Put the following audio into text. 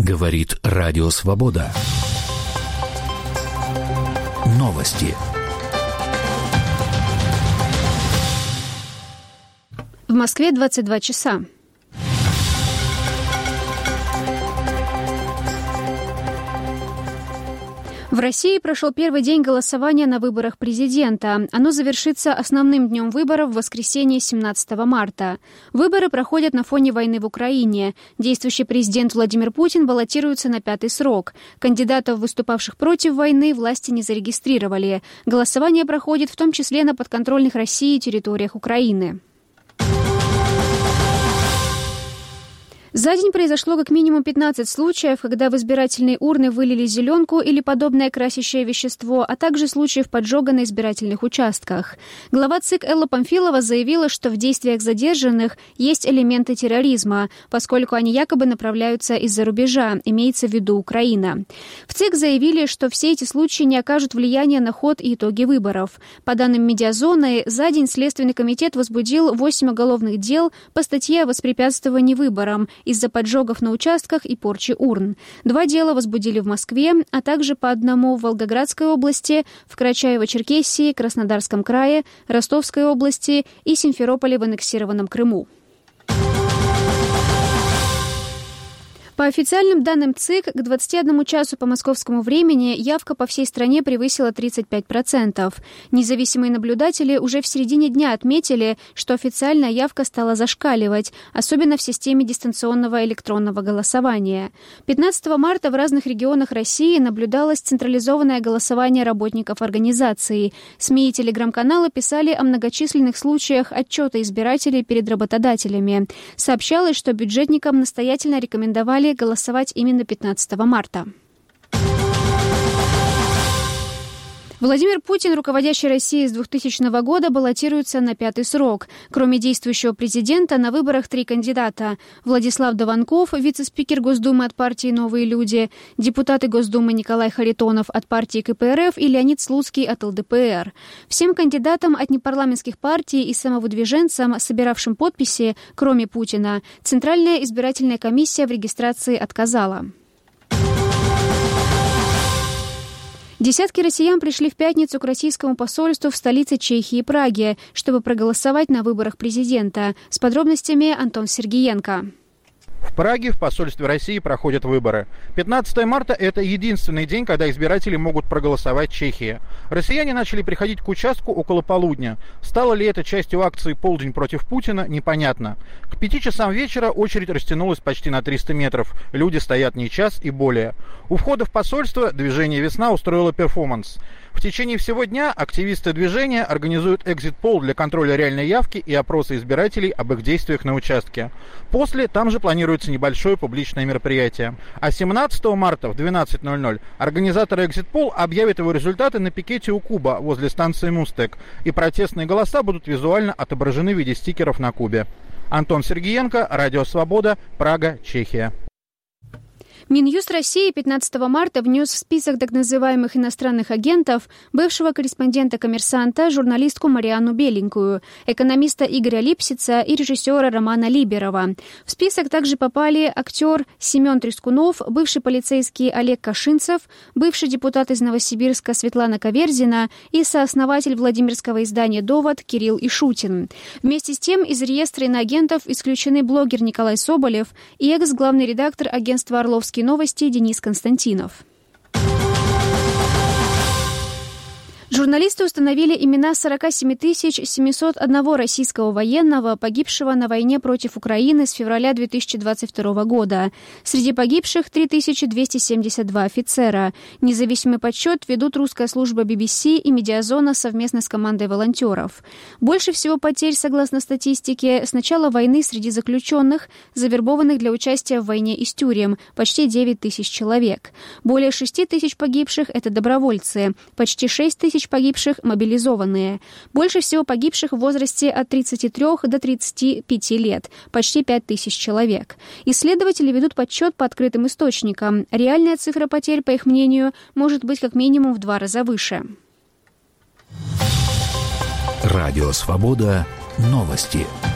Говорит Радио Свобода. Новости. В Москве 22 часа. В России прошел первый день голосования на выборах президента. Оно завершится основным днем выборов в воскресенье 17 марта. Выборы проходят на фоне войны в Украине. Действующий президент Владимир Путин баллотируется на 5-й срок. Кандидатов, выступавших против войны, власти не зарегистрировали. Голосование проходит в том числе на подконтрольных России территориях Украины. За день произошло как минимум 15 случаев, когда в избирательные урны вылили зеленку или подобное красящее вещество, а также случаев поджога на избирательных участках. Глава ЦИК Элла Памфилова заявила, что в действиях задержанных есть элементы терроризма, поскольку они якобы направляются из-за рубежа, имеется в виду Украина. В ЦИК заявили, что все эти случаи не окажут влияния на ход и итоги выборов. По данным Медиазоны, за день Следственный комитет возбудил 8 уголовных дел по статье о воспрепятствовании выборам из-за поджогов на участках и порчи урн. 2 дела возбудили в Москве, а также по 1 в Волгоградской области, в Карачаево-Черкесии, Краснодарском крае, Ростовской области и Симферополе в аннексированном Крыму. По официальным данным ЦИК, к 21 часу по московскому времени явка по всей стране превысила 35%. Независимые наблюдатели уже в середине дня отметили, что официальная явка стала зашкаливать, особенно в системе дистанционного электронного голосования. 15 марта в разных регионах России наблюдалось централизованное голосование работников организации. СМИ и телеграм-каналы писали о многочисленных случаях отчета избирателей перед работодателями. Сообщалось, что бюджетникам настоятельно рекомендовали голосовать именно 15 марта. Владимир Путин, руководящий Россией с 2000 года, баллотируется на 5-й срок. Кроме действующего президента, на выборах 3 кандидата. Владислав Дованков, вице-спикер Госдумы от партии «Новые люди», депутаты Госдумы Николай Харитонов от партии КПРФ и Леонид Слуцкий от ЛДПР. Всем кандидатам от непарламентских партий и самовыдвиженцам, собиравшим подписи, кроме Путина, Центральная избирательная комиссия в регистрации отказала. Десятки россиян пришли в пятницу к российскому посольству в столице Чехии Праге, чтобы проголосовать на выборах президента. С подробностями Антон Сергиенко. В Праге в посольстве России проходят выборы. 15 марта – это единственный день, когда избиратели могут проголосовать в Чехии. Россияне начали приходить к участку около полудня. Стало ли это частью акции «Полдень против Путина» – непонятно. К 5 часам вечера очередь растянулась почти на 300 метров. Люди стоят не час и более. У входа в посольство движение «Весна» устроило перформанс. В течение всего дня активисты движения организуют экзит-пол для контроля реальной явки и опроса избирателей об их действиях на участке. После там же планируется небольшое публичное мероприятие. А 17 марта в 12:00 организаторы экзит-пол объявят его результаты на пикете у Куба возле станции Мустек, и протестные голоса будут визуально отображены в виде стикеров на Кубе. Антон Сергиенко, Радио Свобода, Прага, Чехия. Минюст России 15 марта внес в список так называемых иностранных агентов бывшего корреспондента «Коммерсанта» журналистку Марианну Беленькую, экономиста Игоря Липсица и режиссера Романа Либерова. В список также попали актер Семен Трескунов, бывший полицейский Олег Кашинцев, бывший депутат из Новосибирска Светлана Каверзина и сооснователь владимирского издания «Довод» Кирилл Ишутин. Вместе с тем из реестра иноагентов исключены блогер Николай Соболев и экс-главный редактор агентства «Орловские новости» Денис Константинов. Журналисты установили имена 47 701 российского военного, погибшего на войне против Украины с февраля 2022 года. Среди погибших 3272 офицера. Независимый подсчет ведут русская служба BBC и Медиазона совместно с командой волонтеров. Больше всего потерь, согласно статистике, с начала войны среди заключенных, завербованных для участия в войне из тюрем, почти 9 тысяч человек. Более 6 тысяч погибших – это добровольцы, почти 6 тысяч погибших – мобилизованные. Больше всего погибших в возрасте от 33 до 35 лет, почти 5 тысяч человек. Исследователи ведут подсчет по открытым источникам. Реальная цифра потерь, по их мнению, может быть как минимум в 2 раза выше. Радио Свобода. Новости.